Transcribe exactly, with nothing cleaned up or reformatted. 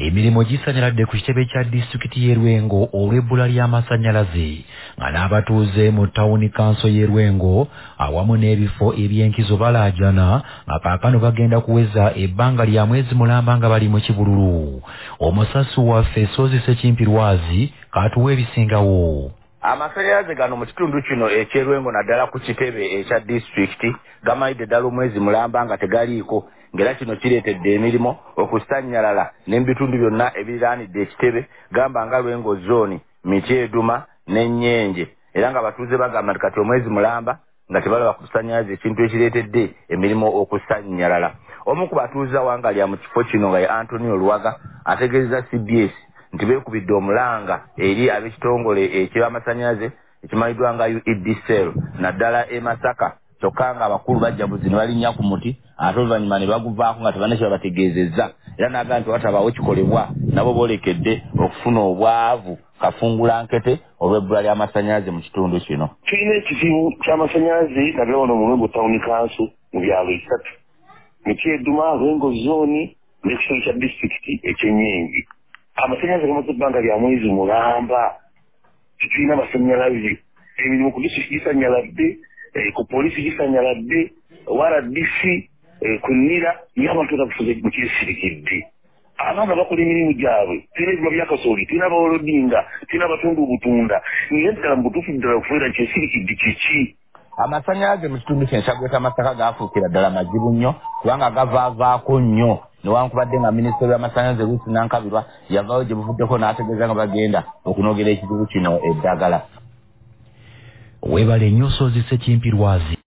Emirimu gisanyaladde ku kitebe kya disitulikiti y'e Lwengo olw'ebbula ly'amasannyalaze nga n'abatuuze mu tawuni kanso y'e Lwengo awamu n'ebifo eby'enkizo balaajana nga kaakano bagenda kuweza ebbanga lya mwezi mulamba nga bali mu kibululu. Omusasu waffe Soozi Ssekimpirwazi katuwa ebisingawo. Amasannyalaze gano mu kitundu kino eky'e Lwengo naddala ku kitebe ekya disitulikiti gamayidde ddala omwezi mulamba nga tegaliiko, ng'era kino kireetedde emirimu okusannyalala n'ebitundu byonna ebiriraanidde ekitebe gamba nga Lwengo zooni, Mityeduma n'Ennyenje, era nga batuuze bagamba nti kati omwezi mulamba nga tebalaba kusannyalaza ekintu ekireetedde emirimu okusannyalala. Omu ku batuuze awangalya mu kifo kino nga ye Antonio Luwaga ategeezezza C B S nti beekubidde omulanga eri ab'ekitongole eky'amasannyalaze ekimanyiddwa nga U E D C L naddala e Masaka, kyokka nga abakulu bajja buzi ne balinnya ku muti ate oluvannyuma ne baguvaako nga tebanne kye babategeezezza, era n'agamba nti watabaawo kikolebwa nabo boolekedde okufuna obwavu kafungulankete olw'ebbula ly'amasannyalaze mu kitundu kino. Tulina ekizibu ky'amasannyalaze naddala wano mu Lwengo Town Council mu byalo bisatu, Mityeduma, Lwengo zooni n'ekitundu kya disitulikiti eky'Ennyenje. Amasannyalaze gamaze ebbanga lya mwezi mulamba, tulina amasannyalaze, emirimu ku disitulikiti gisanyaladde, ku poliisi gisanyaladde, W R D C ku nnira y'abantu abafuze mu kyesirikidde. Abaana bakola emirimu gyabwe, tulina ebyuma bya kasooli, tulina abalodinga, tulina abatunda obutunda, naye ddala mu butuufu ddala okubeera kyesirikidde kiki? Amasannyalaze mu kitundu kino ekyagweta Masaka gaafuukira ddala mazibu nnyo kubanga gavaavaako nnyo, newankubadde nga minisita w'amasannyalaze Ruth Nankabirwa yavaayo gye buvuddeko n'ategeeza nga bagenda okunogera ekizibu kino eddagala. Weebale nnyo Soozi Ssekimpirwazi.